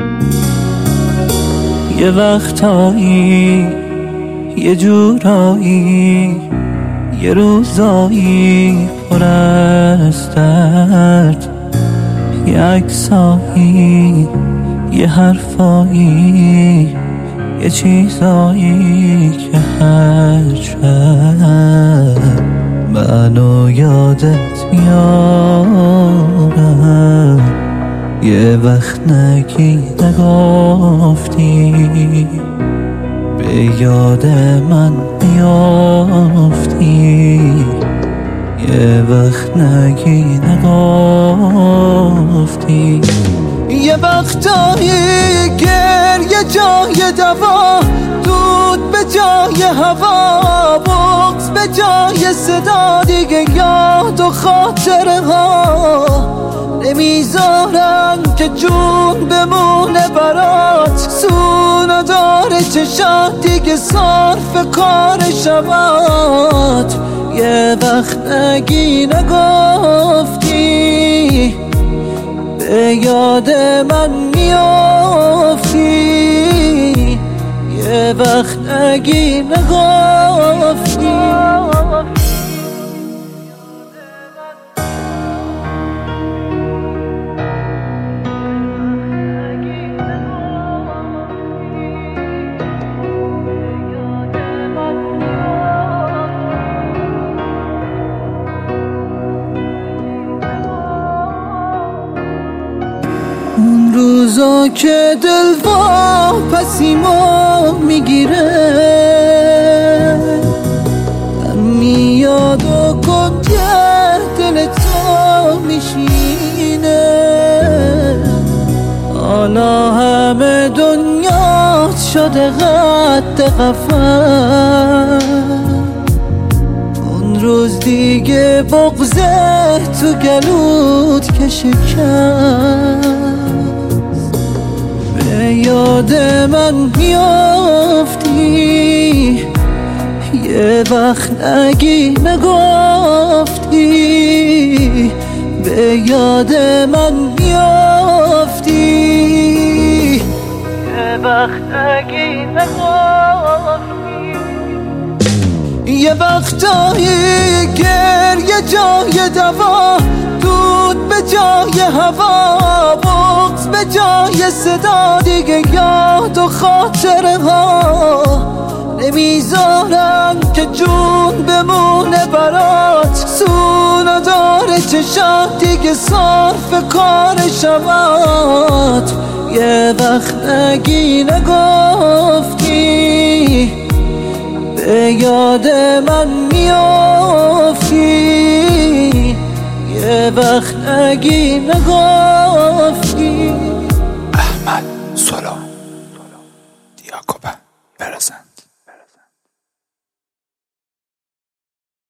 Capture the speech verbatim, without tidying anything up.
یه وقتایی یه جورایی یه روزایی پر از درد، یه عکسایی یه حرفایی یه چیزایی که هر شب منو یادت میارم. یه وقت نگی نگفتی به یاد من میافتی، یه وقت نگی نگفتی. یه وقتایی گریه جای دوا، دود به جای هوا، بغض به جای صدا، دیگه یاد و خاطره ها نمیذارن که جون بمونه برات. سونا داره چشات دیگه صرف کار شبات. یه وقت نگی نگفتی به یاد من میافتی، یه وقت نگی نگفتی. اون روزا که دل واپسیمو میگیره، من میاد و کنج دل تو میشینه. حالا همه دنیا شده قد قفس، اون روز دیگه بغضه تو گلوت که شکست. به یاد من میافتی، یه وقت نگی نگفتی به یاد من میافتی، یه وقت نگی نگفتی. یه وقتایی گریه جای دوا، دود به جای هوا، بغض به جای صدا، دیگه یاد و خاطره ها نمیذارن که جون بمونه برات. سونا داره چشات دیگه صرف کار شبات. یه وقت نگی نگفتی به یاد من میافتی، یه وقت نگی نگفتی. احمد سلام.